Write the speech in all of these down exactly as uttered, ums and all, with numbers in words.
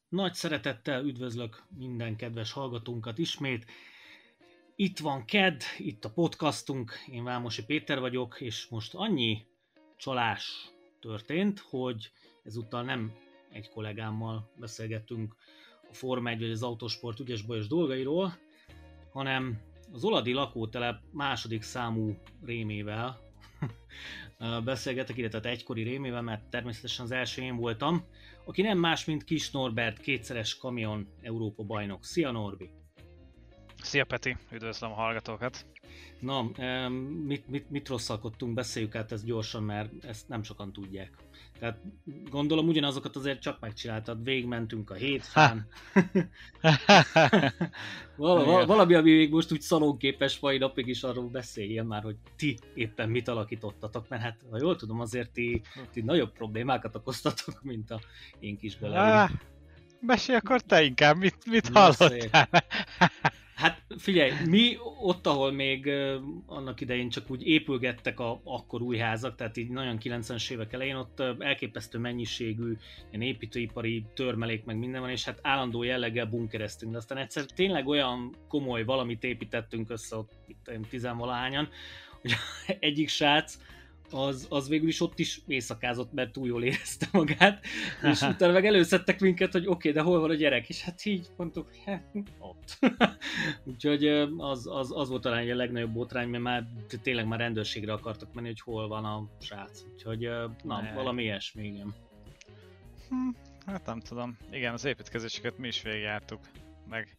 Nagy szeretettel üdvözlök minden kedves hallgatónkat ismét. Itt van kedd, itt a podcastunk, én Vámosi Péter vagyok, és most annyi csalás történt, hogy ezúttal nem egy kollégámmal beszélgettünk a Forma egy vagy az autósport ügyes-bajos dolgairól, hanem az oladi lakótelep második számú rémével beszélgetek, illetve egykori rémével, mert természetesen az első én voltam, aki nem más, mint Kis Norbert, kétszeres kamion Európa bajnok. Szia Norbi! Szia Peti, üdvözlöm a hallgatókat! Na, mit, mit, mit rosszalkodtunk, beszéljük át ezt gyorsan, mert ezt nem sokan tudják. Tehát gondolom ugyanazokat azért csak megcsináltad, végigmentünk a hétfán. Val- valami, ami még most úgy szalonképes mai napig is arról beszéljen már, hogy ti éppen mit alakítottatok, mert hát, ha jól tudom, azért ti, ti nagyobb problémákat okoztatok, mint a én kis beleim. Mesélj akkor te inkább, mit, mit hallottál? Hát figyelj, mi ott, ahol még uh, annak idején csak úgy épülgettek a akkor új házak, tehát így nagyon kilencvenes évek elején, ott uh, elképesztő mennyiségű ilyen építőipari törmelék meg minden van, és hát állandó jelleggel bunkereztünk, de aztán egyszer tényleg olyan komoly valamit építettünk össze ott itt tizenvalahányan, hogy egyik srác Az, az végül is ott is éjszakázott, mert túl jól érezte magát, és utána meg előszedtek minket, hogy oké, okay, de hol van a gyerek? És hát így mondtuk, hát ott. Úgyhogy az, az, az volt talán a legnagyobb botrány, mert már tényleg már rendőrségre akartak menni, hogy hol van a srác. Úgyhogy na, ne. valami ilyesmi, igen. Hm, hát nem tudom. Igen, az építkezéseket mi is végigjártuk, meg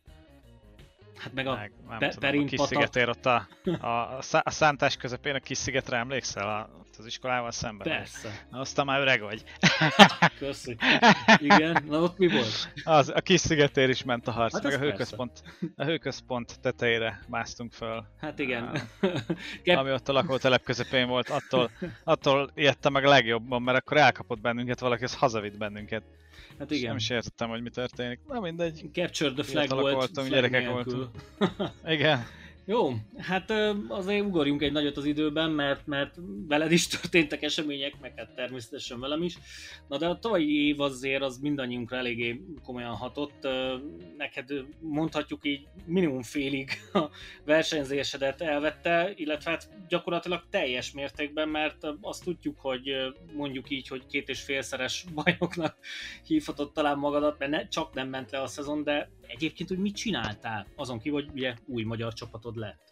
Hát meg a, meg, nem pe- tudom, a kis szigetér ott a, a, a szántás közepén a kis szigetre emlékszel? A, az iskolával szemben? Persze. Na, aztán már öreg vagy. Köszi. Igen, na ott mi volt? Az, a kis szigetér is ment a harc, hát meg a hőközpont, persze. a hőközpont tetejére másztunk föl. Hát igen. A, ami ott a lakótelep közepén volt, attól, attól ijedtem meg legjobban, mert akkor elkapott bennünket valaki, az hazavitt bennünket. Hát igen. Nem is értettem, hogy mi történik. Na mindegy. Capture the flag volt, voltunk, flag gyerekek nélkül. voltunk. Igen. Jó, hát azért ugorjunk egy nagyot az időben, mert, mert veled is történtek események, meg hát természetesen velem is. Na de a tavalyi év azért az mindannyiunkra eléggé komolyan hatott. Neked mondhatjuk így minimum félig a versenyzésedet elvette, illetve hát gyakorlatilag teljes mértékben, mert azt tudjuk, hogy mondjuk így, hogy két és félszeres bajnoknak hívhatod talán magadat, mert ne, csak nem ment le a szezon, de egyébként, hogy mit csináltál? Azon kívül, hogy ugye új magyar csapatod lett.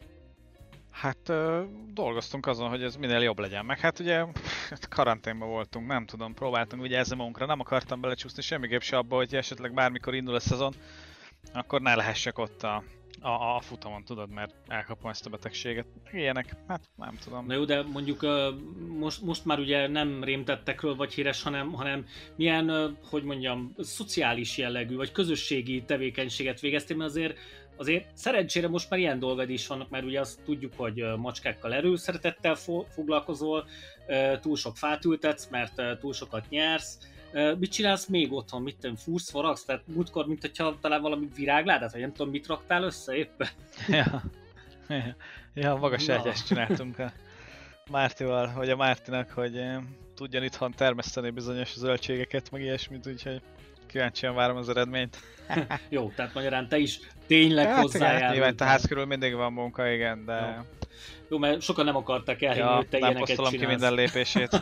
Hát ö, dolgoztunk azon, hogy ez minél jobb legyen. Meg hát ugye karanténban voltunk, nem tudom, próbáltunk vigyázni magunkra, nem akartam belecsúszni semmiképp se abba, hogy esetleg bármikor indul a szezon, akkor ne lehessek ott a, a, a futamon, tudod, mert elkapom ezt a betegséget. Ilyenek, hát nem tudom. Na jó, de mondjuk most, most már ugye nem rémtettekről vagy híres, hanem, hanem milyen, hogy mondjam, szociális jellegű, vagy közösségi tevékenységet végeztél, mert azért, azért szerencsére most már ilyen dolgad is vannak, mert ugye azt tudjuk, hogy macskákkal erőszeretettel fo- foglalkozol, túl sok fát ültetsz, mert túl sokat nyersz. Mit csinálsz még otthon? Mit tenni? Fúrsz, faragsz? Tehát múltkor, mint hogyha talán valami virágládát, vagy nem tudom, mit raktál össze éppen? Ja, ja, ja magas egyest csináltunk a Mártival, vagy a Mártinak, hogy tudjon itthon termeszteni bizonyos zöldségeket, meg ilyesmit, úgyhogy kíváncsian várom az eredményt. Jó, tehát magyarán te is tényleg hát, hozzájárultál. Nyilván a ház körül mindig van munka, igen, de... Jó, Jó mert sokan nem akarták elhinni, ja, hogy te ilyeneket csinálsz. Nem posztolom ki minden lépését.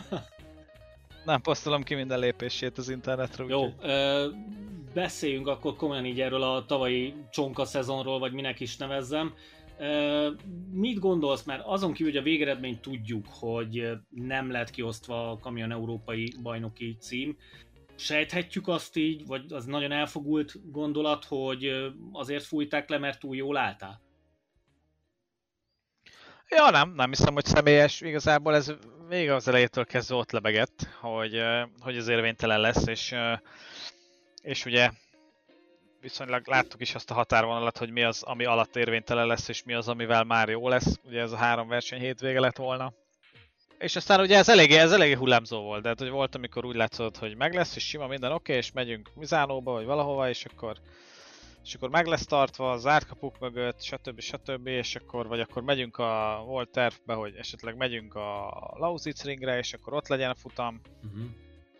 Nem posztolom ki minden lépését az internetre. Jó, úgy, ö, beszéljünk akkor komolyan így erről a tavalyi csonka szezonról, vagy minek is nevezzem. Ö, mit gondolsz, mert azon kívül, hogy a végeredményt tudjuk, hogy nem lett kiosztva a kamion európai bajnoki cím, sejthetjük azt így, vagy az nagyon elfogult gondolat, hogy azért fújták le, mert túl jól álltál? Ja, nem, nem hiszem, hogy személyes. Igazából ez még az elejétől kezdve ott lebegett, hogy, hogy az érvénytelen lesz, és, és ugye viszonylag láttuk is azt a határvonalat, hogy mi az, ami alatt érvénytelen lesz, és mi az, amivel már jó lesz. Ugye ez a három verseny hétvége lett volna. És aztán ugye ez eléggé, ez eléggé hullámzó volt, de hát, hogy volt, amikor úgy látszott, hogy meg lesz, és sima minden oké, okay, és megyünk Mizánóba, vagy valahova, és akkor és akkor meg lesz tartva az árkapuk mögött, stb. stb. És akkor, vagy akkor megyünk a volt tervbe, hogy esetleg megyünk a Lausitz ringre, és akkor ott legyen a futam. Uh-huh.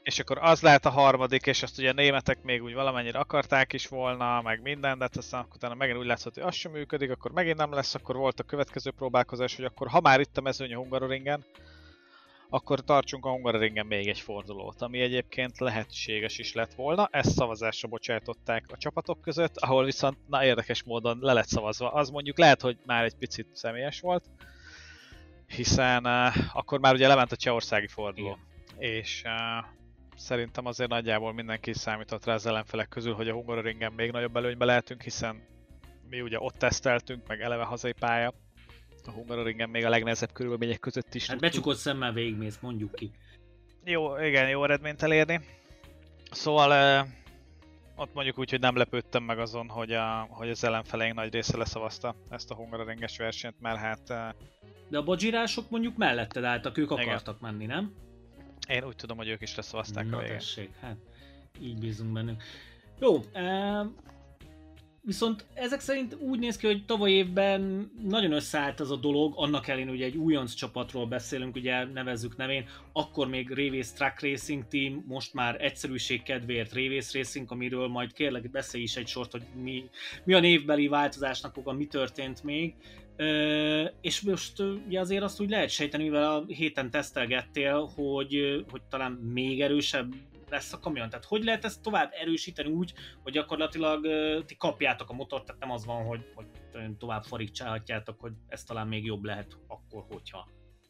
és akkor az lehet a harmadik, és azt ugye a németek még úgy valamennyire akarták is volna, meg minden, de hát aztán utána megint úgy látszott, hogy az sem működik, akkor megint nem lesz, akkor volt a következő próbálkozás, hogy akkor ha már itt a mezőny a Hungaroringen, akkor tartsunk a Hungaroringen még egy fordulót, ami egyébként lehetséges is lett volna. Ezt szavazásra bocsájtották a csapatok között, ahol viszont na érdekes módon le lett szavazva. Az mondjuk lehet, hogy már egy picit személyes volt, hiszen uh, akkor már ugye lement a csehországi forduló. Igen. És uh, szerintem azért nagyjából mindenki számított rá az ellenfelek közül, hogy a Hungaroringen még nagyobb előnybe lehetünk, hiszen mi ugye ott teszteltünk, meg eleve hazai pálya. A Hungaroringen még a legnehezebb körülmények között is. Hát becsukott szemmel végigmész, mondjuk ki. Jó, igen, jó eredményt elérni. Szóval uh, ott mondjuk úgy, hogy nem lepődtem meg azon, hogy, a, hogy az ellenfeleink nagy része leszavazta ezt a Hungaroringes versenyt, mert hát... Uh, De a badzsirások mondjuk melletted álltak, ők akartak igen. menni, nem? Én úgy tudom, hogy ők is leszavazták Na a végén. tessék, hát így bízunk bennük. Jó, uh, viszont ezek szerint úgy néz ki, hogy tavaly évben nagyon összeállt az a dolog, annak ellenére ugye egy újonc csapatról beszélünk, ugye nevezzük nevén, akkor még Révész Truck Racing Team, most már egyszerűség kedvéért Révész Racing, amiről majd kérlek beszélj is egy sort, hogy mi, mi a névbeli változásnak oka, mi történt még. Ö, és most ugye azért azt úgy lehet sejteni, mivel a héten tesztelgettél, hogy, hogy talán még erősebb lesz a kamion. Tehát hogy lehet ezt tovább erősíteni úgy, hogy gyakorlatilag ti kapjátok a motort, tehát nem az van, hogy, hogy tovább farigcsálhatjátok, hogy ez talán még jobb lehet akkor, hogyha.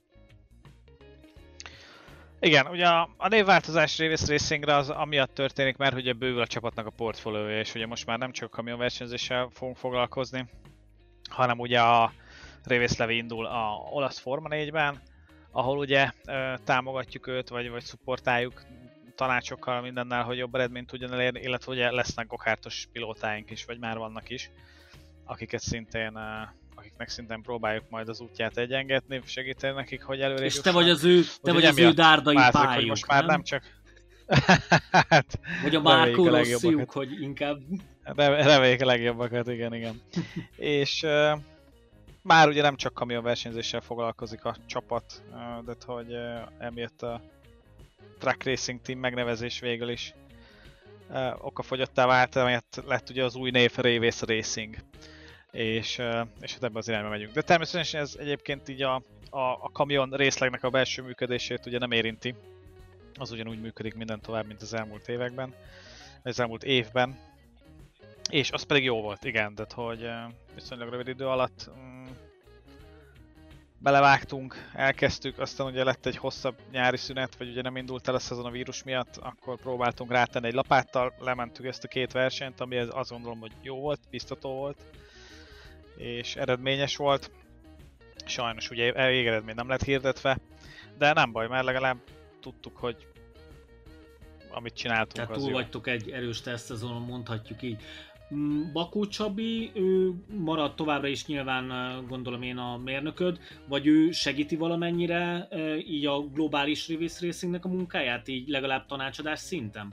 Igen, ugye a, a névváltozás Révész Racingre az amiatt történik, mert ugye bővül a csapatnak a portfóliója, és ugye most már nem csak kamionversenyzéssel fogunk foglalkozni, hanem ugye a Révész Levi indul a olasz Forma négyben, ahol ugye támogatjuk őt, vagy, vagy szupportáljuk tanácsokkal mindennel, hogy jobb eredményt tudjon elérni, illetve ugye lesznek gokártos pilótáink is, vagy már vannak is, akiket szintén, akiknek szintén próbáljuk majd az útját egyengetni, segíteni nekik, hogy előre és te vagy az ő, te vagy az ő dárdai pályuk, hogy most már nem, nem csak... hát, vagy a Márkó Rossziuk, hogy inkább... Reméljük a legjobbakat, igen, igen. És uh, már ugye nem csak kamionversenyzéssel foglalkozik a csapat, uh, de hogy uh, emiatt a Truck Racing Team megnevezés végül is uh, okafogyottá vált, emiatt lett ugye az új név Révész Racing. És, uh, és hát ebben az irányba megyünk. De természetesen ez egyébként így a, a, a kamion részlegnek a belső működését ugye nem érinti. Az ugyanúgy működik minden tovább, mint az elmúlt években, az elmúlt évben. És az pedig jó volt, igen, de hogy viszonylag rövid idő alatt mm, belevágtunk, elkezdtük, aztán ugye lett egy hosszabb nyári szünet, vagy ugye nem indult el a szezon a vírus miatt, akkor próbáltunk rátenni egy lapáttal, lementük ezt a két versenyt, ami azt gondolom, hogy jó volt, biztató volt, és eredményes volt. Sajnos ugye végeredmény nem lett hirdetve, de nem baj, mert legalább tudtuk, hogy amit csináltunk, tehát az túl jó. vagytok egy erős tesztszezonon, mondhatjuk így. Bakó Csabi, ő marad továbbra is nyilván, gondolom én, a mérnököd, vagy ő segíti valamennyire így a globális Révész Racingnek a munkáját, így legalább tanácsadás szinten?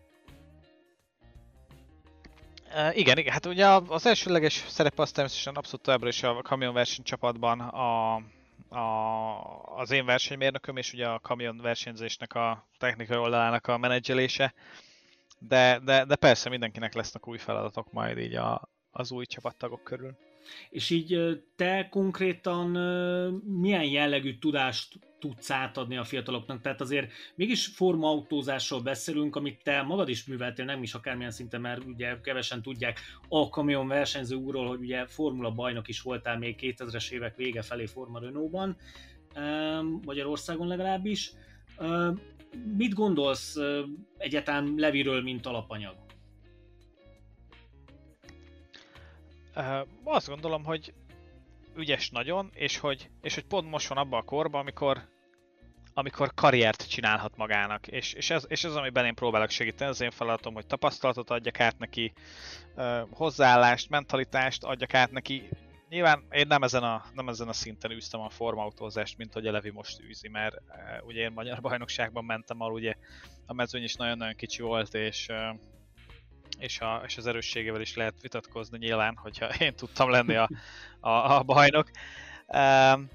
Uh, igen, igen, hát ugye az elsőleges szerepe az természetesen abszolút továbbra is a kamionverseny csapatban a, a, az én versenymérnököm, és ugye a kamionversenyzésnek a technikai oldalának a menedzselése. De, de, de persze mindenkinek lesznek új feladatok majd így a, az új csapattagok körül. És így te konkrétan milyen jellegű tudást tudsz átadni a fiataloknak? Tehát azért mégis formautózásról beszélünk, amit te magad is műveltél, nem is akármilyen szinten, mert ugye kevesen tudják a kamion versenyző úrról, hogy ugye formula bajnok is voltál még kétezres évek vége felé Forma Renault-ban, Magyarországon legalábbis. Mit gondolsz egyáltalán Leviről, mint alapanyag? Uh, azt gondolom, hogy ügyes nagyon, és hogy, és hogy pont most van abban a korban, amikor, amikor karriert csinálhat magának. És, és, ez, és ez, amiben én próbálok segíteni, az én feladatom, hogy tapasztalatot adjak át neki, uh, hozzáállást, mentalitást adjak át neki. Nyilván én nem ezen a, nem ezen a szinten űztem a formautózást, mint hogy a Levi most űzi, mert uh, ugye én magyar bajnokságban mentem, ahol ugye a mezőny is nagyon-nagyon kicsi volt, és, uh, és, a, és az erősségével is lehet vitatkozni nyilván, hogyha én tudtam lenni a, a, a bajnok. Uh,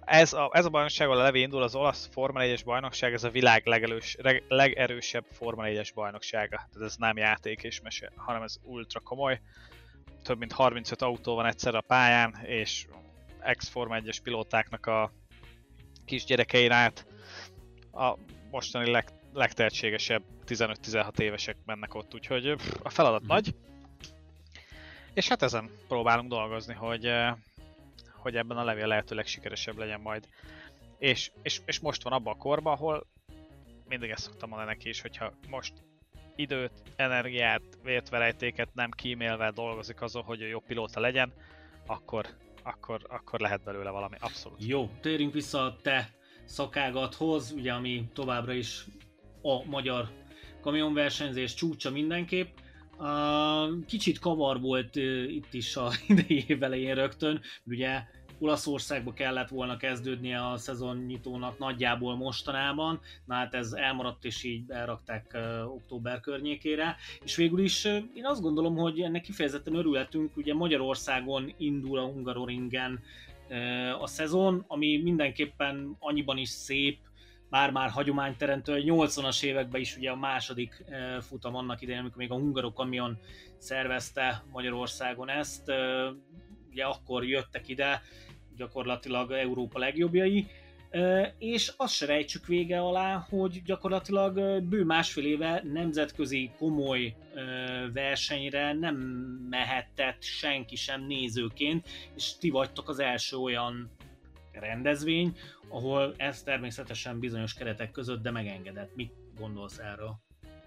ez a, ez a bajnokság, ahol a Levi indul, az olasz Forma négyes bajnokság, ez a világ legelős, legerősebb Forma négyes bajnoksága. Tehát ez nem játék és mese, hanem ez ultra komoly. Több mint harmincöt autó van egyszerre a pályán, és ex-Forma egyes pilótáknak a kisgyerekein át a mostani leg, legtehetségesebb tizenöt-tizenhat évesek mennek ott, úgyhogy a feladat mm. nagy. És hát ezen próbálunk dolgozni, hogy, hogy ebben a Levi a lehető legsikeresebb legyen majd. És, és, és most van abban a korban, ahol mindig ezt szoktam mondani neki is, hogyha most időt, energiát, vértverejtéket nem kímélve dolgozik azon, hogy a jobb pilóta legyen, akkor, akkor, akkor lehet belőle valami, abszolút. Jó, térjünk vissza a te szakágathoz, ugye, ami továbbra is a magyar kamionversenyzés csúcsa mindenképp. Uh, kicsit kavar volt uh, itt is a idei év elején rögtön, ugye Olaszországba kellett volna kezdődnie a szezonnyitónak nagyjából mostanában, na hát ez elmaradt és így elrakták uh, október környékére, és végül is uh, én azt gondolom, hogy ennek kifejezetten örülhetünk, ugye Magyarországon indul a Hungaroringen uh, a szezon, ami mindenképpen annyiban is szép, bár már hagyományteremtő, a nyolcvanas években is ugye a második futam annak idején, amikor még a Hungarokamion szervezte Magyarországon ezt, ugye akkor jöttek ide gyakorlatilag Európa legjobbjai, és azt se rejtsük vége alá, hogy gyakorlatilag bő másfél éve nemzetközi komoly versenyre nem mehetett senki sem nézőként, és ti vagytok az első olyan rendezvény, ahol ez természetesen bizonyos keretek között, de megengedett. Mit gondolsz erről?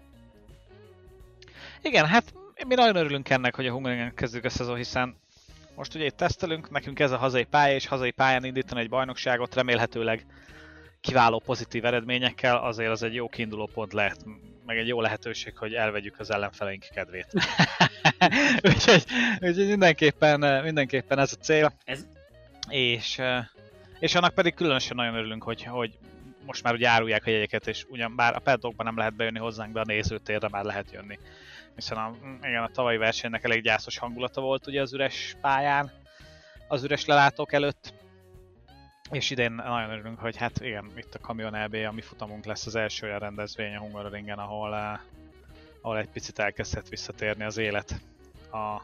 Igen, hát mi nagyon örülünk ennek, hogy a Hungaroringen kezdjük a szezon, hiszen most ugye itt tesztelünk, nekünk ez a hazai pálya, és hazai pályán indítani egy bajnokságot remélhetőleg kiváló pozitív eredményekkel, azért az egy jó kiinduló pont lehet, meg egy jó lehetőség, hogy elvegyük az ellenfeleink kedvét. úgyhogy, úgyhogy mindenképpen, mindenképpen ez a cél. Ez... És... És annak pedig különösen nagyon örülünk, hogy, hogy most már ugye árulják a jegyeket, és ugyan bár a paddockban nem lehet bejönni hozzánk, de a nézőtérre már lehet jönni. Hiszen a, igen, a tavalyi versenynek elég gyászos hangulata volt ugye az üres pályán, az üres lelátók előtt. És idén nagyon örülünk, hogy hát igen, itt a Kamion é bé, a mi futamunk lesz az első olyan rendezvény a Hungaroringen, ahol, ahol egy picit elkezdhet visszatérni az élet a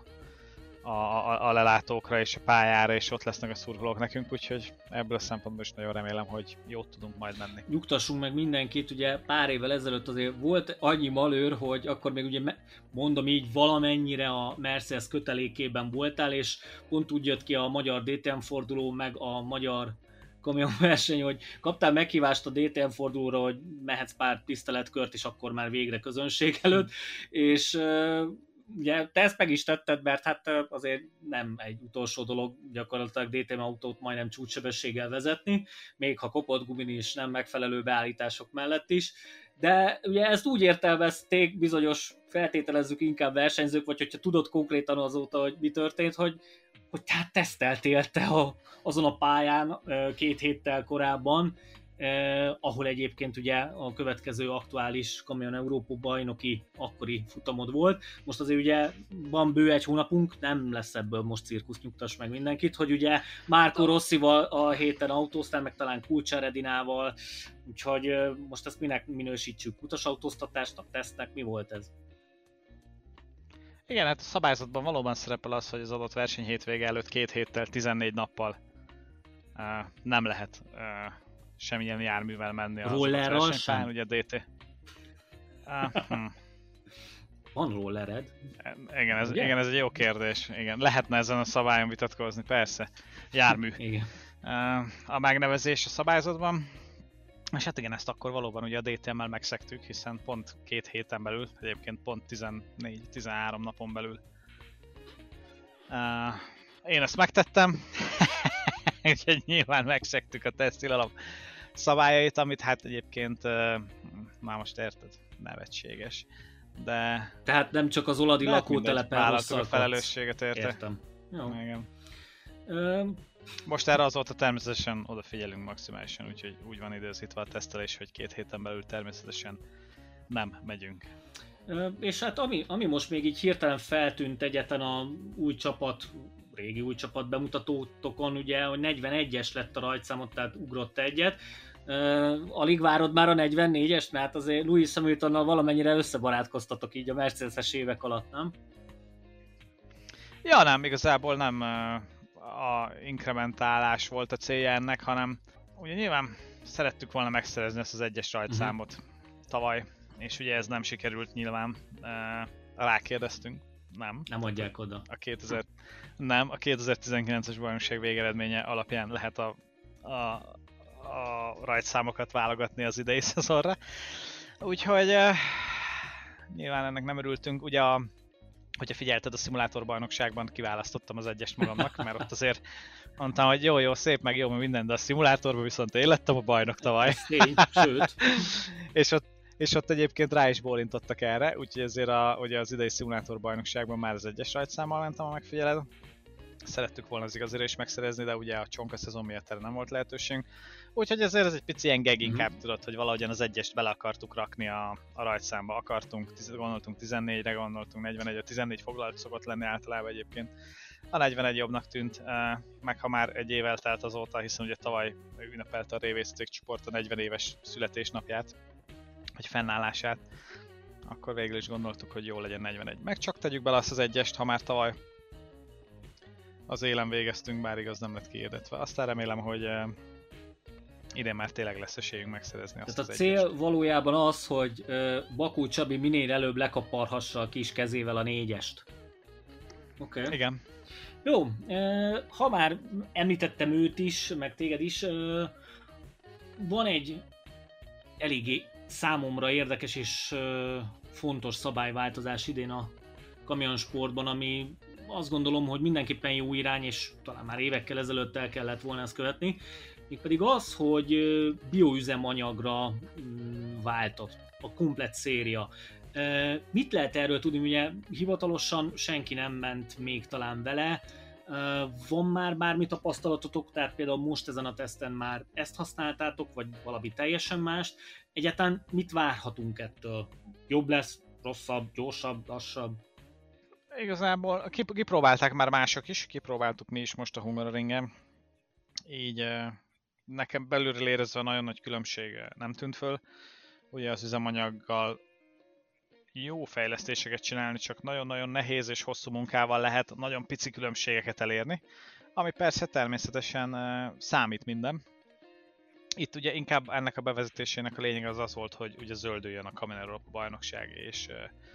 A, a, a lelátókra és a pályára, és ott lesznek a szurkolók nekünk, úgyhogy ebből a szempontból is nagyon remélem, hogy jót tudunk majd menni. Nyugtassunk meg mindenkit, ugye pár évvel ezelőtt azért volt annyi malőr, hogy akkor még ugye mondom így valamennyire a Mercedes kötelékében voltál, és pont úgy jött ki a magyar dé té em forduló, meg a magyar kamionverseny, hogy kaptál meghívást a dé té em fordulóra, hogy mehetsz pár tiszteletkört, és akkor már végre közönség előtt, és ugye te ezt meg is tetted, mert hát azért nem egy utolsó dolog gyakorlatilag dé té em autót majdnem csúcssebességgel vezetni, még ha kopott gumin is nem megfelelő beállítások mellett is, de ugye ezt úgy értelmezték bizonyos, feltételezzük inkább versenyzők, vagy hogyha tudod konkrétan azóta, hogy mi történt, hogy, hogy tehát teszteltél te a, azon a pályán két héttel korábban, Eh, ahol egyébként ugye a következő aktuális Kamion Európa bajnoki akkori futamod volt. Most azért ugye van bő egy hónapunk, nem lesz ebből most cirkusz, nyugtass meg mindenkit, hogy ugye Marco Rossival a héten autóztál, meg talán Kulcsáredinával, úgyhogy eh, most ezt minek minősítsük? Utasautóztatásnak, tesztnek, mi volt ez? Igen, hát a szabályzatban valóban szerepel az, hogy az adott verseny hétvége előtt két héttel, tizennégy nappal uh, nem lehet uh, semmilyen járművel menni az rollerral sem? Ugye dé té. Ah, hm. Van rollered? Igen ez, igen, ez egy jó kérdés. Igen, lehetne ezen a szabályon vitatkozni, persze. Jármű. Igen. A megnevezés a szabályzatban. És hát igen, ezt akkor valóban ugye a dé té em-mel megszegtük, hiszen pont két héten belül, egyébként pont tizennégy-tizenhárom napon belül. Én ezt megtettem. Úgyhogy nyilván megszegtük a tesztilalap szabályait, amit hát egyébként uh, már most érted, nevetséges. De... Tehát nem csak az oladi lakótelepen rosszalkodsz. A felelősséget érte. Értem. Jó. Igen. Ö... Most erre azóta természetesen odafigyelünk maximálisan, úgyhogy úgy van időzítve a tesztelés, hogy két héten belül természetesen nem megyünk. Ö, és hát ami, ami most még így hirtelen feltűnt egyetlen a új csapat régi új csapat bemutatótokon, ugye, hogy negyvenegyes lett a rajtszámot, tehát ugrott egyet. Uh, alig várod már a negyvennégyest, mert azért Lewis Hamiltonnal valamennyire összebarátkoztatok így a Mercedes-es évek alatt, nem? Ja, nem, igazából nem a inkrementálás volt a célja ennek, hanem ugye nyilván szerettük volna megszerezni ezt az egyes rajtszámot uh-huh. tavaly, és ugye ez nem sikerült nyilván, rákérdeztünk, nem. Nem adják oda. A kétezer Nem, a kétezer-tizenkilences bajnokság végeredménye alapján lehet a, a, a rajtszámokat válogatni az idei szezonra. Úgyhogy uh, nyilván ennek nem örültünk. Ugye, a, hogyha figyelted a szimulátorbajnokságban, kiválasztottam az egyest magamnak, mert ott azért mondtam, hogy jó, jó, szép, meg jó, meg minden, de a szimulátorban viszont én lettem a bajnok tavaly. Tény, sőt. és, ott, és ott egyébként rá is bólintottak erre, úgyhogy ezért a, ugye az idei szimulátorbajnokságban már az egyes rajtszámmal mentem, a megfigyeled. Szerettük volna az igazira is megszerezni, de ugye a csonka szezon miatt erre nem volt lehetőség. Úgyhogy ezért ez egy pici ilyen gag inkább, mm-hmm. tudod, hogy valahogyan az egyest bele akartuk rakni a, a rajtszámba. Akartunk, gondoltunk tizennégyre, gondoltunk negyvenegy, a tizennégy foglalt szokott lenni általában egyébként. A negyvenegy jobbnak tűnt, meg ha már egy év eltelt azóta, hiszen ugye tavaly ünnepelte a révészték csoport a negyven éves születésnapját, vagy fennállását, akkor végül is gondoltuk, hogy jó legyen negyvenegy. Meg csak tegyük bele azt az egyest, ha már tavaly az élen végeztünk, bár igaz nem lett kihirdetve. Aztán remélem, hogy uh, idén már tényleg lesz esélyünk megszerezni azt. Tehát az a cél egyest. valójában az, hogy uh, Bakó Csabi minél előbb lekaparhassa a kis kezével a négyest. Oké. Okay. Igen. Jó, uh, ha már említettem őt is, meg téged is, uh, van egy eléggé számomra érdekes és uh, fontos szabályváltozás idén a kamionsportban, ami azt gondolom, hogy mindenképpen jó irány, és talán már évekkel ezelőtt el kellett volna ezt követni. Mégpedig az, hogy bioüzemanyagra váltott a komplett széria. Mit lehet erről tudni? Ugye hivatalosan senki nem ment még talán vele. Van már bármi tapasztalatotok, tehát például most ezen a teszten már ezt használtátok, vagy valami teljesen mást. Egyáltalán mit várhatunk ettől? Jobb lesz, rosszabb, gyorsabb, lassabb? Igazából kipróbálták már mások is, kipróbáltuk mi is most a Hungaroringen. Így nekem belülről érezve nagyon nagy különbség nem tűnt föl. Ugye az üzemanyaggal jó fejlesztéseket csinálni, csak nagyon-nagyon nehéz és hosszú munkával lehet nagyon pici különbségeket elérni, ami persze természetesen számít minden. Itt ugye inkább ennek a bevezetésének a lényeg az az volt, hogy ugye zöldüljön a Kamen Európa bajnokság, és,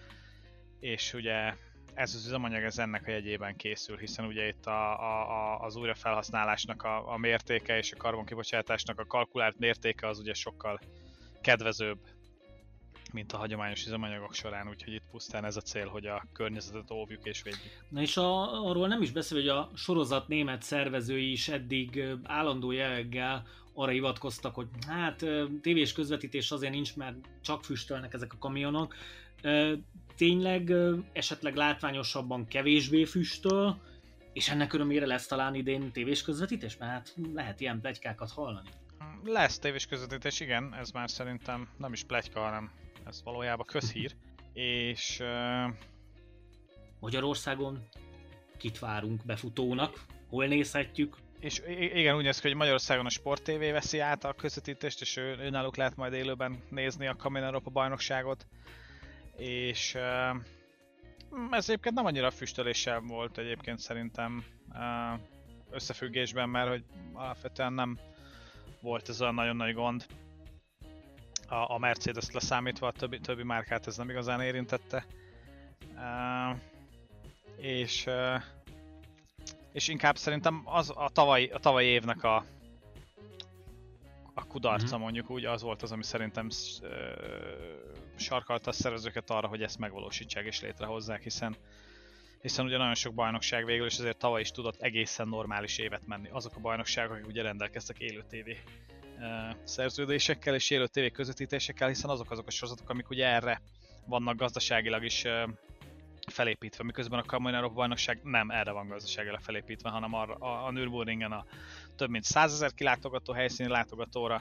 és ugye ez az üzemanyag ez ennek a jegyében készül, hiszen ugye itt a, a, az újrafelhasználásnak a, a mértéke és a karbonkibocsátásnak a kalkulált mértéke az ugye sokkal kedvezőbb, mint a hagyományos üzemanyagok során, úgyhogy itt pusztán ez a cél, hogy a környezetet óvjuk és védjük. Na és a, arról nem is beszél, hogy a sorozat német szervezői is eddig állandó jelleggel arra hivatkoztak, hogy hát tévés közvetítés azért nincs, mert csak füstölnek ezek a kamionok. Tényleg esetleg látványosabban kevésbé füstöl, és ennek örömére lesz talán idén tévés közvetítés? Mert hát lehet ilyen pletykákat hallani. Lesz tévés közvetítés, igen, ez már szerintem nem is pletyka, hanem ez valójában közhír. És... Uh... Magyarországon kit várunk befutónak? Hol nézhetjük? És igen, úgy néz ki, hogy Magyarországon a Sport té vé veszi át a közvetítést, és ő, ő náluk lehet majd élőben nézni a Kamen Európa bajnokságot. És uh, ez egyébként nem annyira füstöléssel volt egyébként szerintem uh, összefüggésben, mert hogy alapvetően nem volt ez olyan nagyon nagy gond. A, a Mercedes-t leszámítva, a többi, többi márkát ez nem igazán érintette. Uh, és, uh, és inkább szerintem az a tavalyi, a tavalyi évnek a, a kudarca mm-hmm. mondjuk úgy, az volt az, ami szerintem uh, sarkalta a szervezőket arra, hogy ezt megvalósítsák és létrehozzák, hiszen hiszen ugye nagyon sok bajnokság végül, és ezért tavaly is tudott egészen normális évet menni. Azok a bajnokságok, akik ugye rendelkeztek élő tévé uh, szerződésekkel és élő tévé közvetítésekkel, hiszen azok azok a sorozatok, amik ugye erre vannak gazdaságilag is uh, felépítve, miközben a Kamen Európa bajnokság nem erre van gazdaságilag felépítve, hanem arra, a, a Nürburgringen a több mint százezer kilátogató helyszíni látogatóra,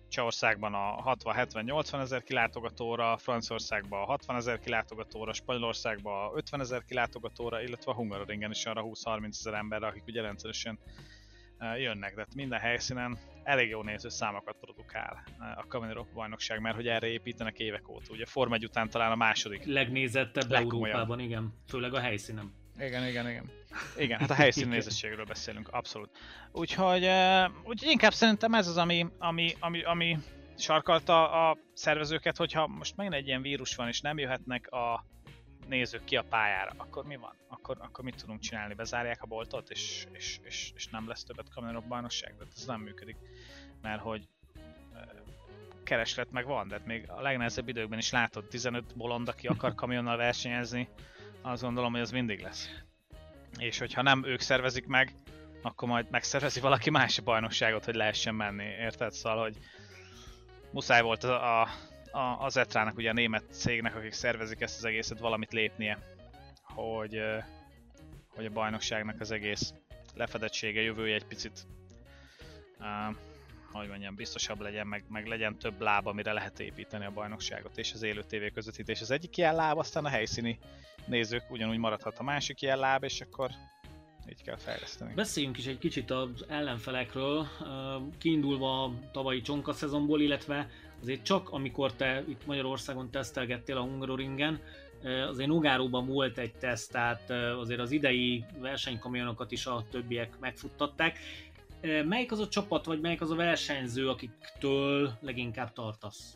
Csehországban a hatvan-hetven-nyolcvan ezer kilátogatóra, Franciaországban a hatvan ezer kilátogatóra, Spanyolországban a ötven ezer kilátogatóra, illetve a Hungaroringen is arra húsz-harminc ezer emberre, akik ugye rendszeresen jönnek. De minden helyszínen elég jó néző számokat produkál a Comedy Rock bajnokság, mert hogy erre építenek évek óta. Ugye Forma egy után talán a második legnézettebb Európában, igen, főleg a helyszínen. Igen, igen, igen. Igen, hát a helyszín nézettségről beszélünk, abszolút. Úgyhogy, uh, úgyhogy inkább szerintem ez az, ami, ami, ami, ami sarkalta a szervezőket, hogyha most megint egy ilyen vírus van, és nem jöhetnek a nézők ki a pályára, akkor mi van? Akkor, akkor mit tudunk csinálni? Bezárják a boltot, és, és, és, és nem lesz többet Comedy Rock bajnokság? De ez nem működik, mert hogy uh, kereslet meg van, de hát még a legnehezebb időkben is látod, tizenöt bolond, aki akar kamionnal versenyezni, azt gondolom, hogy az mindig lesz. És hogyha nem ők szervezik meg, akkor majd megszervezi valaki más a bajnokságot, hogy lehessen menni, érted? Szóval, hogy muszáj volt a, a, a, az Etrának, ugye a német cégnek, akik szervezik ezt az egészet, valamit lépnie, hogy, hogy a bajnokságnak az egész lefedettsége, jövője egy picit uh, hogy mondjam, biztosabb legyen, meg, meg legyen több láb, amire lehet építeni a bajnokságot, és az élő tévé közvetítés az egyik ilyen láb, aztán a helyszíni nézők ugyanúgy maradhat a másik ilyen láb, és akkor így kell fejleszteni. Beszéljünk is egy kicsit az ellenfelekről, kiindulva a tavalyi csonka szezonból, illetve azért csak amikor te itt Magyarországon tesztelgettél a Hungaroringen, azért Nogáróban volt egy teszt, tehát azért az idei versenykamionokat is a többiek megfuttatták. Melyik az a csapat, vagy melyik az a versenyző, akiktől leginkább tartasz?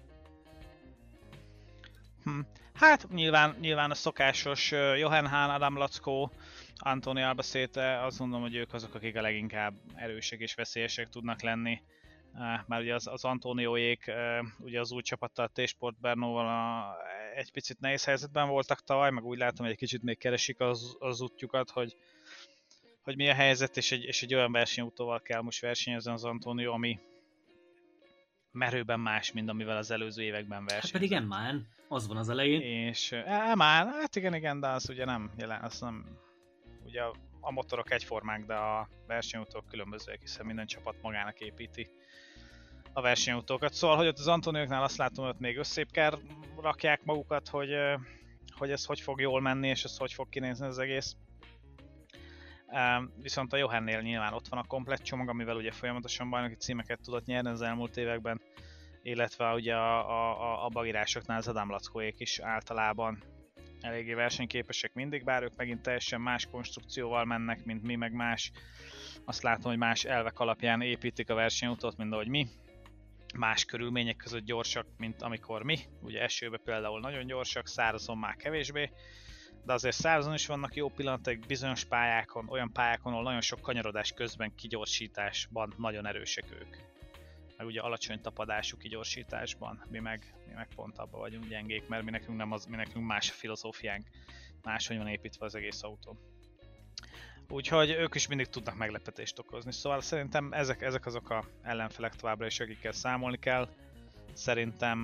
Hm. Hát nyilván, nyilván a szokásos Johan Hahn, Adam Laczko, Antoni Albacete, azt mondom, hogy ők azok, akik a leginkább erősek és veszélyesek tudnak lenni. Már ugye az, az Antonióék, ugye az új csapattal, a T-Sport Bernóval a, egy picit nehéz helyzetben voltak tavaly, meg úgy látom, hogy egy kicsit még keresik az, az útjukat, hogy hogy mi a helyzet, és egy, és egy olyan versenyautóval kell most versenyezni az Antonio, ami merőben más, mint amivel az előző években versenyezett. Hát pedig Emmán, az van az elején. És Emmán, hát igen, igen, de az ugye nem jelen, az nem, ugye a, a motorok egyformák, de a versenyautók különbözőek, hiszen minden csapat magának építi a versenyautókat. Szóval, hogy ott az Antonióknál azt látom, hogy ott még összébb kell rakják magukat, hogy, hogy ez hogy fog jól menni, és ez hogy fog kinézni az egész. Um, viszont a Johannnél nyilván ott van a komplett csomag, amivel ugye folyamatosan bajnoki címeket tudott nyerni az elmúlt években, illetve ugye a, a, a bagirásoknál az Adam Laczkóék is általában eléggé versenyképesek mindig, bár ők megint teljesen más konstrukcióval mennek, mint mi, meg más, azt látom, hogy más elvek alapján építik a versenyautót, mint ahogy mi, más körülmények között gyorsak, mint amikor mi, ugye esőben például nagyon gyorsak, szárazon már kevésbé, de azért szárazon is vannak jó pillanatok, bizonyos pályákon, olyan pályákon, ahol nagyon sok kanyarodás közben kigyorsításban nagyon erősek ők. Meg ugye alacsony tapadású kigyorsításban, mi meg, mi meg pont abban vagyunk gyengék, mert mi nekünk, nem az, mi nekünk más a filozófiánk, máshogy van építve az egész autó. Úgyhogy ők is mindig tudnak meglepetést okozni, szóval szerintem ezek, ezek azok a ellenfelek továbbra is, akikkel számolni kell. Szerintem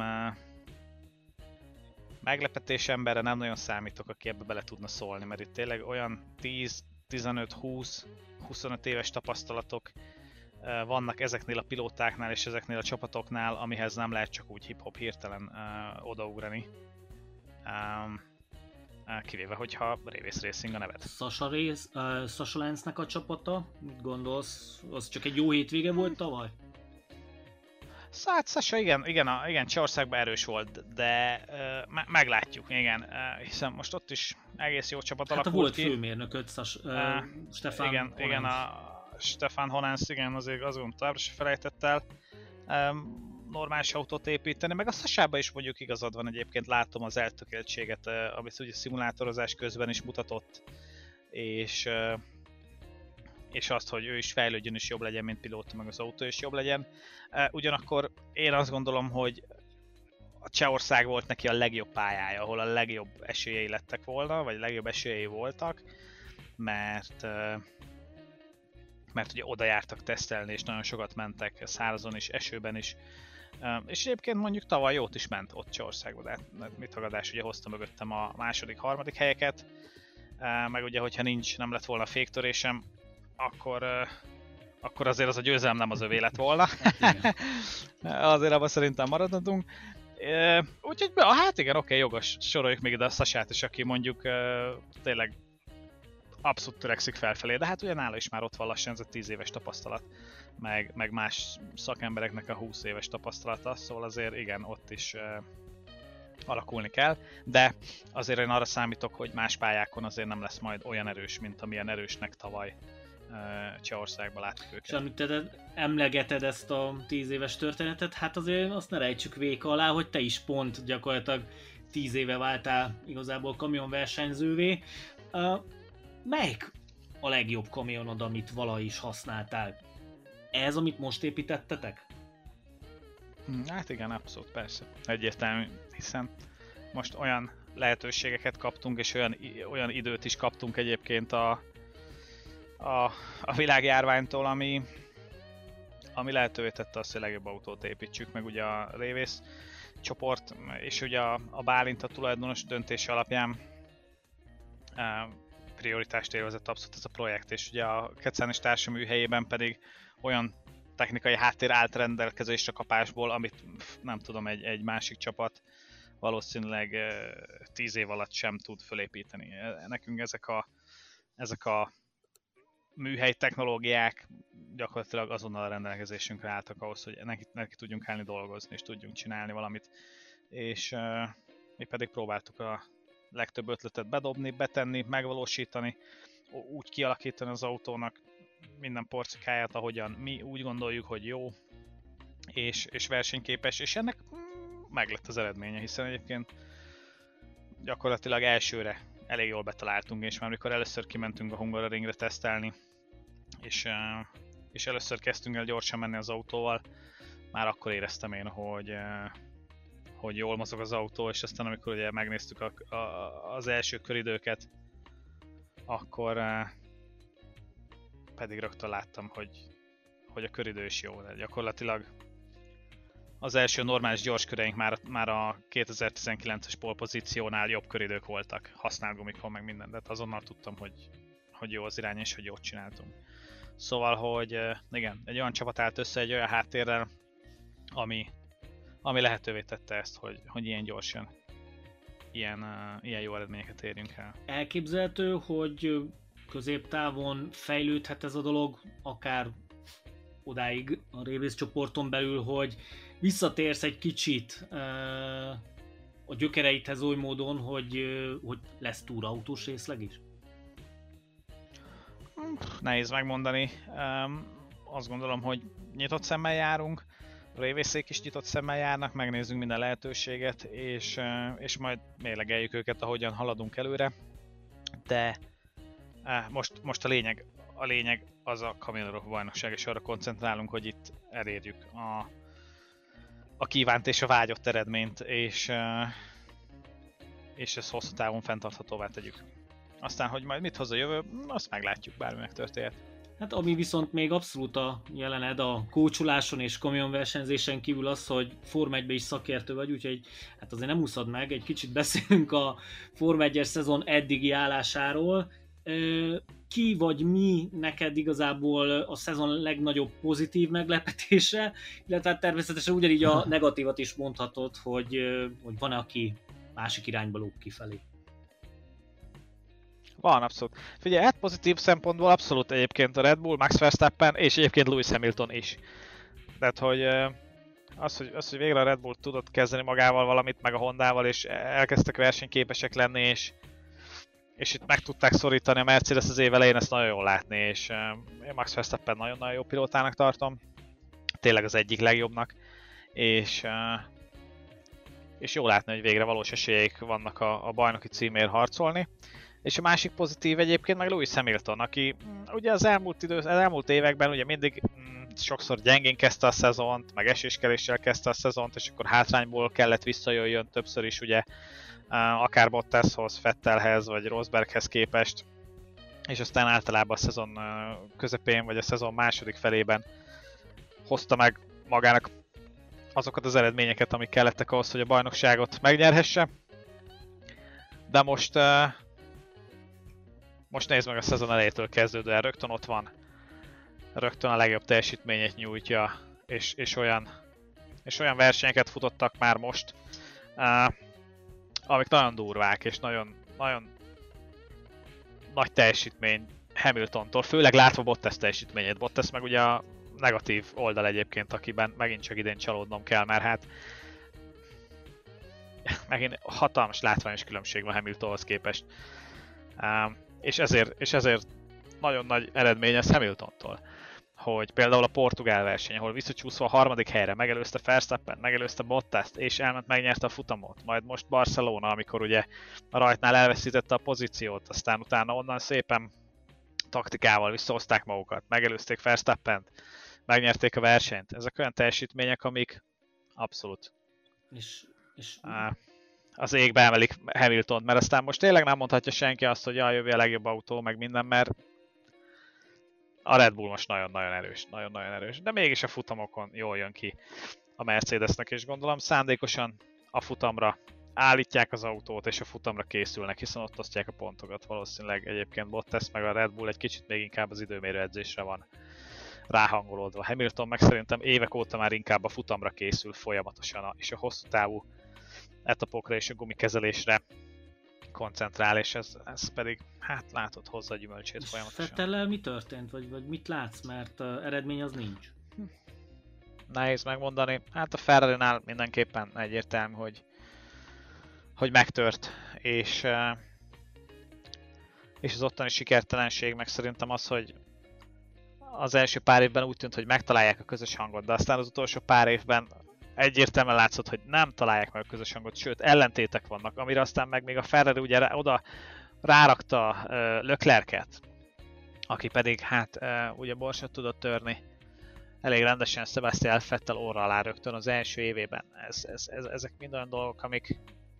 meglepetés emberre nem nagyon számítok, aki ebbe bele tudna szólni, mert itt tényleg olyan tíz, tizenöt, húsz, huszonöt éves tapasztalatok vannak ezeknél a pilótáknál és ezeknél a csapatoknál, amihez nem lehet csak úgy hip-hop hirtelen uh, odaugrani. Um, uh, kivéve, hogyha Révész Racing a neved. Sasha, Race, uh, Sasha Lance-nek a csapata, mit gondolsz? Az csak egy jó hétvége volt tavaly? Hát Sasha igen, igen, a, igen Csehországban erős volt, de uh, me- meglátjuk, igen, uh, hiszen most ott is egész jó csapat hát alakult ki. Hát volt főmérnököt, Sas- uh, uh, Stefan Igen, Honens. igen, a Stefan Honens, igen, azért azon továbbra se felejtett el um, normális autót építeni, meg a Sashába is mondjuk igazad van, egyébként látom az eltökéltséget, uh, amit ugye szimulátorozás közben is mutatott, és, uh, és azt, hogy ő is fejlődjön és jobb legyen, mint pilóta, meg az autó is jobb legyen. Uh, ugyanakkor én azt gondolom, hogy a Csehország volt neki a legjobb pályája, ahol a legjobb esélyei lettek volna, vagy a legjobb esélyei voltak, mert uh, mert ugye oda jártak tesztelni, és nagyon sokat mentek szárazon is, esőben is. És egyébként mondjuk tavaly jót is ment ott Csehországban, de hát mit tagadás, ugye hozta mögöttem a második, harmadik helyeket, meg ugye, hogyha nincs, nem lett volna féktörésem, akkor, akkor azért az a győzelem nem az övé lett volna. Azért abban szerintem maradhatunk. Úgyhogy, hát igen, oké, jogos, soroljuk még ide a Sasát is, aki mondjuk tényleg abszolút törekszik felfelé, de hát ugye nála is már ott van lassan ez a tíz éves tapasztalat, meg, meg más szakembereknek a húsz éves tapasztalata, szóval azért igen, ott is alakulni kell, de azért én arra számítok, hogy más pályákon azért nem lesz majd olyan erős, mint amilyen erősnek tavaly Csehországban láttuk őket. És amit te emlegeted ezt a tíz éves történetet, hát azért azt ne rejtsük véka alá, hogy te is pont gyakorlatilag tíz éve váltál igazából kamionversenyzővé. Uh, melyik a legjobb kamionod, amit valaha is használtál? Ez, amit most építettetek? Hát igen, abszolút, persze. Egyértelmű, hiszen most olyan lehetőségeket kaptunk, és olyan, olyan időt is kaptunk egyébként a, a, a világjárványtól, ami, ami lehetővé tette azt, hogy a legjobb autót építsük, meg ugye a Révész csoport, és ugye a, a Bálint a tulajdonos döntése alapján e, prioritást élvezett abszolút ez a projekt, és ugye a Kecán és társaműhelyében pedig olyan technikai háttér állt rendelkezésre kapásból, amit nem tudom, egy, egy másik csapat valószínűleg tíz év alatt sem tud fölépíteni. Nekünk ezek a, ezek a műhely technológiák gyakorlatilag azonnal a rendelkezésünkre álltak ahhoz, hogy neki, neki tudjunk állni dolgozni, és tudjunk csinálni valamit. És uh, mi pedig próbáltuk a legtöbb ötletet bedobni, betenni, megvalósítani, úgy kialakítani az autónak minden porcikáját, ahogyan mi úgy gondoljuk, hogy jó és, és versenyképes, és ennek meg lett az eredménye, hiszen egyébként gyakorlatilag elsőre elég jól betaláltunk, és már amikor először kimentünk a Hungaroringre tesztelni, és, és először kezdtünk el gyorsan menni az autóval, már akkor éreztem én, hogy, hogy jól mozog az autó, és aztán amikor ugye megnéztük a, a, az első köridőket, akkor pedig rögtön láttam, hogy, hogy a köridő is jó, de gyakorlatilag az első normális gyors köreink már, már a kétezer-tizenkilences polpozíciónál jobb köridők voltak, használt gumikon meg minden, de azonnal tudtam, hogy, hogy jó az irány és hogy jót csináltunk. Szóval, hogy igen, egy olyan csapat állt össze egy olyan háttérrel, ami, ami lehetővé tette ezt, hogy, hogy ilyen gyorsan, ilyen, uh, ilyen jó eredményeket érjünk el. Elképzelhető, hogy középtávon fejlődhet ez a dolog, akár odáig a Révész csoporton belül, hogy visszatérsz egy kicsit uh, a gyökereidhez oly módon, hogy, uh, hogy lesz túrautós részleg is? Nehéz megmondani. Um, azt gondolom, hogy nyitott szemmel járunk, a Révészék is nyitott szemmel járnak, megnézzünk minden lehetőséget, és, uh, és majd mérlegeljük őket, ahogyan haladunk előre. De uh, most, most a lényeg, a lényeg az a Kamion Európa bajnokság, és arra koncentrálunk, hogy itt elérjük a, a kívánt és a vágyott eredményt, és, uh, és ezt hosszú távon fenntarthatóvá tegyük. Aztán, hogy majd mit hoz a jövő, azt meglátjuk, bármi megtörténhet. Hát ami viszont még abszolút a jelened a kócsoláson és kamionversenyzésen kívül az, hogy Forma egyben is szakértő vagy, úgyhogy hát azért nem úszod meg, egy kicsit beszélünk a Forma egyes szezon eddigi állásáról. Ki vagy mi neked igazából a szezon legnagyobb pozitív meglepetése, illetve hát természetesen ugyanígy a negatívat is mondhatod, hogy, hogy van-e, aki másik irányba lóg kifelé. Van, abszolút. Figyelj, hát pozitív szempontból abszolút egyébként a Red Bull, Max Verstappen és egyébként Lewis Hamilton is. Tehát, hogy az, hogy, az, hogy végre a Red Bull tudott kezdeni magával valamit, meg a Hondával, és elkezdtek versenyképesek lenni, és, és itt meg tudták szorítani a Mercedes az év elején, ezt nagyon jól látni, és én Max Verstappen nagyon-nagyon jó pilótának tartom. Tényleg az egyik legjobbnak, és, és jó látni, hogy végre valós esélyeik vannak a, a bajnoki címért harcolni. És a másik pozitív egyébként meg Lewis Hamilton, aki ugye az elmúlt, idő, az elmúlt években ugye mindig mm, sokszor gyengén kezdte a szezont, meg eséskeléssel kezdte a szezont, és akkor hátrányból kellett visszajöjjön többször is ugye akár Bottashoz, Vettelhez vagy Rosberghez képest, és aztán általában a szezon közepén vagy a szezon második felében hozta meg magának azokat az eredményeket, amik kellettek ahhoz, hogy a bajnokságot megnyerhesse. De most Most nézd meg a szezon elejétől kezdődően, rögtön ott van rögtön a legjobb teljesítményét nyújtja, és, és, olyan, és olyan versenyeket futottak már most, uh, amik nagyon durvák, és nagyon, nagyon nagy teljesítmény Hamiltontól, főleg látva Bottas teljesítményét. Bottas meg ugye a negatív oldal egyébként, akiben megint csak idén csalódnom kell, mert hát megint hatalmas látványos különbség van Hamiltonhoz képest. Um, és, ezért, és ezért nagyon nagy eredmény ez Hamiltontól, hogy például a portugál verseny, ahol visszacsúszva a harmadik helyre megelőzte Verstappen, megelőzte Bottast, és elment megnyerte a futamot. Majd most Barcelona, amikor ugye a rajtnál elveszítette a pozíciót, aztán utána onnan szépen taktikával visszahozták magukat, megelőzték Verstappent, megnyerték a versenyt. Ezek olyan teljesítmények, amik abszolút és, és... az égbe emelik Hamiltont, mert aztán most tényleg nem mondhatja senki azt, hogy jaj, jövő a legjobb autó, meg minden, mert a Red Bull most nagyon-nagyon erős, nagyon-nagyon erős, de mégis a futamokon jól jön ki a Mercedesnek, és gondolom szándékosan a futamra állítják az autót, és a futamra készülnek, hiszen ott osztják a pontokat. Valószínűleg egyébként Bottas meg a Red Bull egy kicsit még inkább az időmérő edzésre van ráhangolódva. Hamilton meg szerintem évek óta már inkább a futamra készül folyamatosan, és a hosszú távú etapokra és a gumikezelésre koncentrál, és ez, ez pedig, hát látod, hozza a gyümölcsét és folyamatosan. Fettellel mi történt, vagy, vagy mit látsz, mert uh, eredmény az nincs? Nehéz megmondani. Hát a Ferrari-nál mindenképpen egyértelmű, hogy, hogy megtört, és, uh, és az ottani sikertelenség meg szerintem az, hogy az első pár évben úgy tűnt, hogy megtalálják a közös hangot, de aztán az utolsó pár évben egyértelműen látszott, hogy nem találják meg a közös hangot, sőt ellentétek vannak, amire aztán meg még a Ferrari ugye rá, oda rárakta uh, Leclerc-et, aki pedig hát uh, ugye borsot tudott törni elég rendesen Sebastian Vettel orra alá rögtön az első évében. Ez, ez, ez, ezek mind olyan dolgok, amik,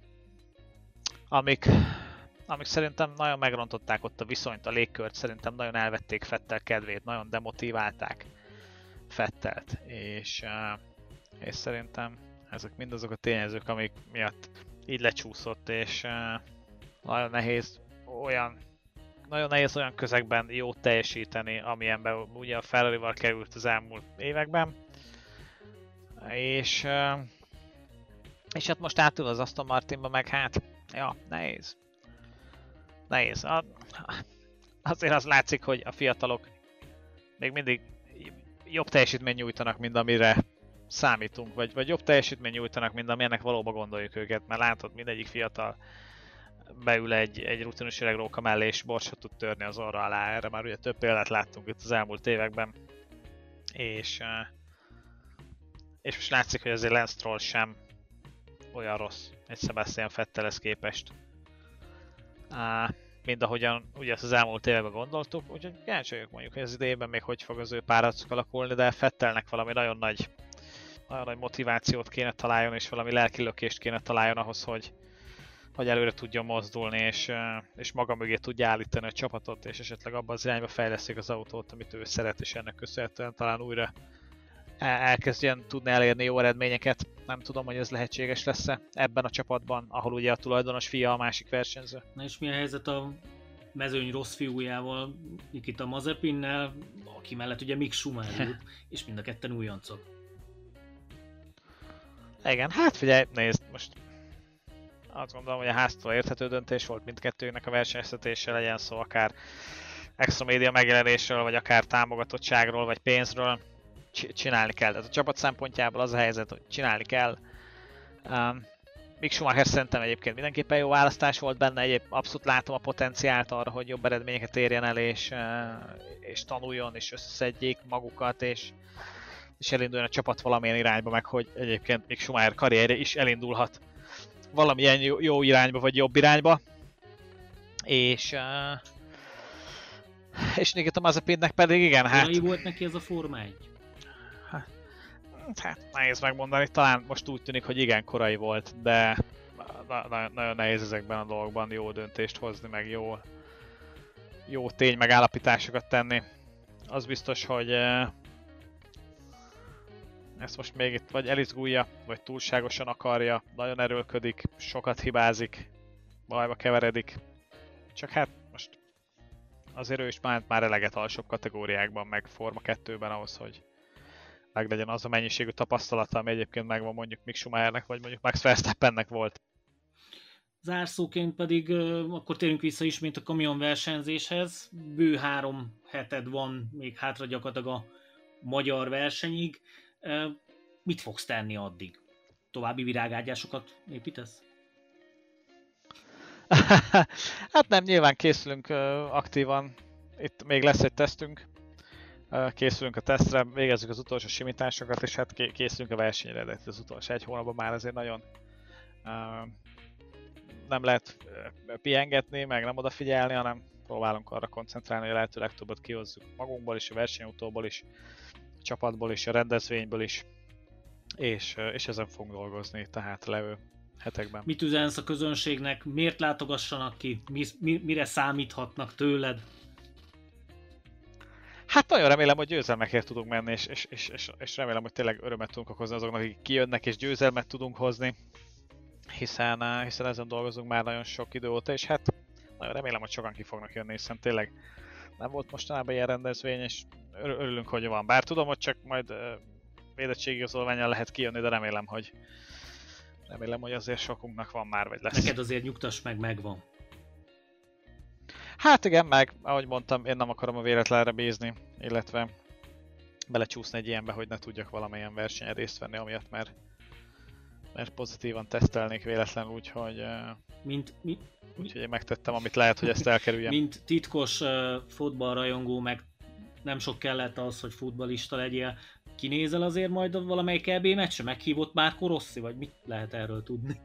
amik, amik szerintem nagyon megrontották ott a viszonyt, a légkört, szerintem nagyon elvették Vettel kedvét, nagyon demotiválták Vettelt, és uh, és szerintem ezek mind azok a tényezők, amik miatt így lecsúszott, és uh, nagyon nehéz olyan nagyon nehéz olyan közegben jót teljesíteni, amilyenben ugye a Ferrari-val került az elmúlt években. És, uh, és hát most átül az Aston Martinba, meg hát, ja, nehéz. Nehéz. A, azért az látszik, hogy a fiatalok még mindig jobb teljesítményt nyújtanak, mint amire számítunk, vagy, vagy jobb teljesítmény nyújtanak, mint amilyennek valóban gondoljuk őket, mert látod, mindegyik fiatal beül egy, egy rutinos öreg róka mellé, és borsot tud törni az orra alá. Erre már ugye több példát láttunk itt az elmúlt években. És, és most látszik, hogy azért Lance Stroll sem olyan rossz egy Sebastian Vettelhez képest, mint ahogyan ugye ezt az elmúlt években gondoltuk, úgyhogy kíváncsi vagyok mondjuk, hogy az idejében még hogy fog az ő párharcuk alakulni, de Vettelnek valami nagyon nagy nagyon nagy motivációt kéne találjon, és valami lelki lökést kéne találjon ahhoz, hogy, hogy előre tudjon mozdulni, és, és maga mögé tudja állítani a csapatot, és esetleg abban az irányba fejlesztik az autót, amit ő szeret, és ennek köszönhetően talán újra elkezdjen tudni elérni jó eredményeket. Nem tudom, hogy ez lehetséges lesz-e ebben a csapatban, ahol ugye a tulajdonos fia a másik versenyző. Na és mi a helyzet a mezőny rossz fiújával, Nikita Mazepinnel, aki mellett ugye Mick Schumacher ült, és mind a ketten újoncok. Igen, hát figyelj, nézd, most azt gondolom, hogy a háztól érthető döntés volt mindkettőnek a versenyeztetése, legyen szó akár extra média megjelenésről, vagy akár támogatottságról, vagy pénzről. Csinálni kell. Tehát a csapat szempontjából az a helyzet, hogy csinálni kell. Um, Mick Schumacher szerintem egyébként mindenképpen jó választás volt benne, egyéb abszolút látom a potenciált arra, hogy jobb eredményeket érjen el, és, uh, és tanuljon, és összeszedjék magukat, és és elinduljon a csapat valamilyen irányba, meg hogy egyébként Mick Schumacher karrierje is elindulhat valamilyen jó, jó irányba, vagy jobb irányba. És, uh, és Nikita Mazepinnek pedig igen, hát... Korai volt neki ez a Forma egy? Hát nehéz megmondani, talán most úgy tűnik, hogy igen, korai volt, de na, na, nagyon nehéz ezekben a dolgokban jó döntést hozni, meg jó, jó tény megállapításokat tenni. Az biztos, hogy uh, ezt most még itt vagy elizgulja, vagy túlságosan akarja, nagyon erőlködik, sokat hibázik, bajba keveredik. Csak hát most azért ő is már, már eleget alsóbb kategóriákban, meg Forma kettőben ahhoz, hogy meglegyen az a mennyiségű tapasztalata, ami egyébként megvan mondjuk Mick Schumachernek, vagy mondjuk Max Verstappennek volt. Zárszóként pedig uh, akkor térjünk vissza ismét a kamion versenyzéshez. Bő három heted van még hátra gyakorlatilag a magyar versenyig. Uh, mit fogsz tenni addig? További virágágyásokat építesz? Hát nem, nyilván készülünk uh, aktívan. Itt még lesz egy tesztünk. Uh, készülünk a tesztre, végezzük az utolsó simításokat, és hát készülünk a versenyre, de az utolsó egy hónapban már azért nagyon uh, nem lehet pihengetni, meg nem odafigyelni, hanem próbálunk arra koncentrálni, hogy a lehető legtöbbet kihozzuk magunkból is, a versenyautóból is, a csapatból is, a rendezvényből is, és, és ezen fogunk dolgozni, tehát levő hetekben. Mit üzensz a közönségnek? Miért látogassanak ki? Mi, mi, mire számíthatnak tőled? Hát nagyon remélem, hogy győzelmekért tudunk menni, és, és, és, és, és remélem, hogy tényleg örömet tudunk okozni azoknak, akik kijönnek, és győzelmet tudunk hozni, hiszen, hiszen ezen dolgozunk már nagyon sok idő óta, és hát nagyon remélem, hogy sokan ki fognak jönni, hiszen tényleg nem volt mostanában ilyen rendezvény, és örülünk, hogy van. Bár tudom, hogy csak majd védettségi igazolvánnyal lehet kijönni, de remélem, hogy remélem, hogy azért sokunknak van már, vagy lesz. Neked azért nyugtass meg, megvan. Hát igen, meg ahogy mondtam, én nem akarom a véletlenre bízni, illetve belecsúszni egy ilyenbe, hogy ne tudjak valamilyen versenyen részt venni, amiatt mert, mert pozitívan tesztelnék véletlenül, úgyhogy, mint, mi, úgyhogy én megtettem, amit lehet, hogy ezt elkerüljem. Mint titkos uh, fotballrajongó, meg nem sok kellett az, hogy futballista legyél, kinézel azért majd valamelyik é bé meccsre? Meghívott Márko Rossi, vagy mit lehet erről tudni?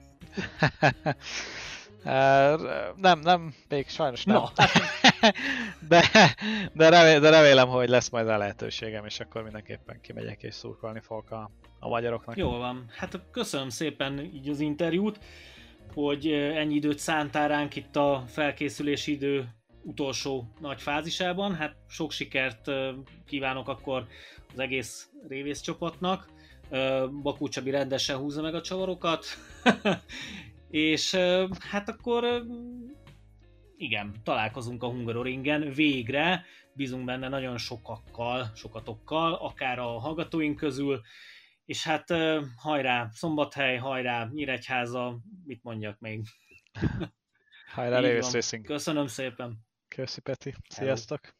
nem, nem, még sajnos nem. No. de, de, remélem, de remélem, hogy lesz majd a lehetőségem, és akkor mindenképpen kimegyek és szurkolni fogok a, a magyaroknak. Jól van. Hát köszönöm szépen így az interjút, hogy ennyi időt szántál ránk itt a felkészülési idő utolsó nagy fázisában. Hát sok sikert kívánok akkor az egész Révész csapatnak. Bakó Csabi rendesen húzza meg a csavarokat. És hát akkor igen, találkozunk a Hungaroringen végre, bízunk benne nagyon sokakkal, sokatokkal, akár a hallgatóink közül, és hát hajrá Szombathely, hajrá Nyíregyháza, mit mondjak még? Hajrá Révész Racing. Köszönöm szépen. Köszi Peti, sziasztok!